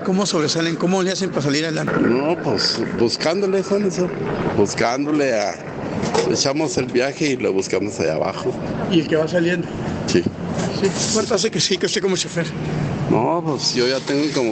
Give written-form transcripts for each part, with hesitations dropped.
¿Cómo sobresalen? ¿Cómo le hacen para salir adelante? No, pues buscándole, son eso. Echamos el viaje y lo buscamos allá abajo. ¿Y el que va saliendo? Sí. Sí. ¿Cuánto hace que sí, que usted como chofer? No, pues yo ya tengo como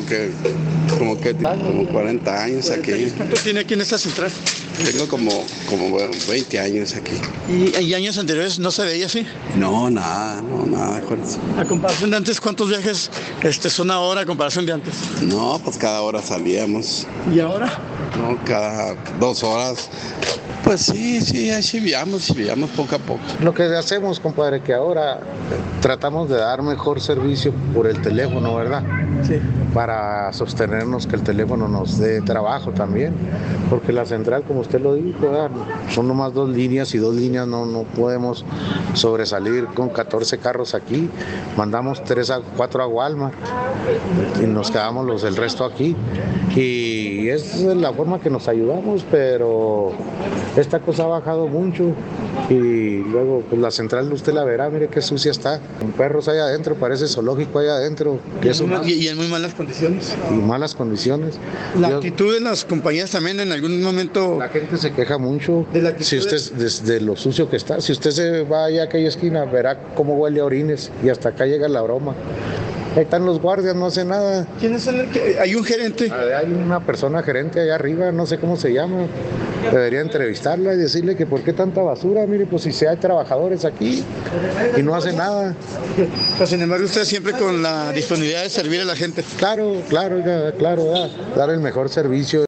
40 años aquí. ¿Cuánto tiene aquí en esta central? Tengo como 20 años aquí. ¿Y años anteriores no se veía así? No, nada con eso. A comparación de antes, ¿cuántos viajes son ahora a comparación de antes? No, pues cada hora salíamos. ¿Y ahora? No, cada 2 horas. Pues sí, así vivíamos poco a poco. Lo que hacemos, compadre, que ahora tratamos de dar mejor servicio por el teléfono, ¿verdad? Sí. Para sostenernos, que el teléfono nos dé trabajo también, porque la central, como usted lo dijo, ¿verdad? Son nomás 2 líneas y 2 líneas no podemos sobresalir con 14 carros aquí. Mandamos 3 a 4 a Walmart y nos quedamos el resto aquí. Y es la forma que nos ayudamos, pero esta cosa ha bajado mucho. Y luego pues la central usted la verá, mire qué sucia está, con perros allá adentro, parece zoológico allá adentro. Y en muy malas condiciones. Y malas condiciones. La actitud de las compañías también en algún momento. La gente se queja mucho si usted de lo sucio que está. Si usted se va allá a aquella esquina, verá cómo huele a orines y hasta acá llega la broma. Ahí están los guardias, no hace nada. ¿Quién es hay un gerente? Hay una persona gerente allá arriba, no sé cómo se llama. Debería entrevistarla y decirle que por qué tanta basura. Mire, pues si hay trabajadores aquí y no hace nada. Pero sin embargo, usted siempre con la disponibilidad de servir a la gente. Claro, dar el mejor servicio.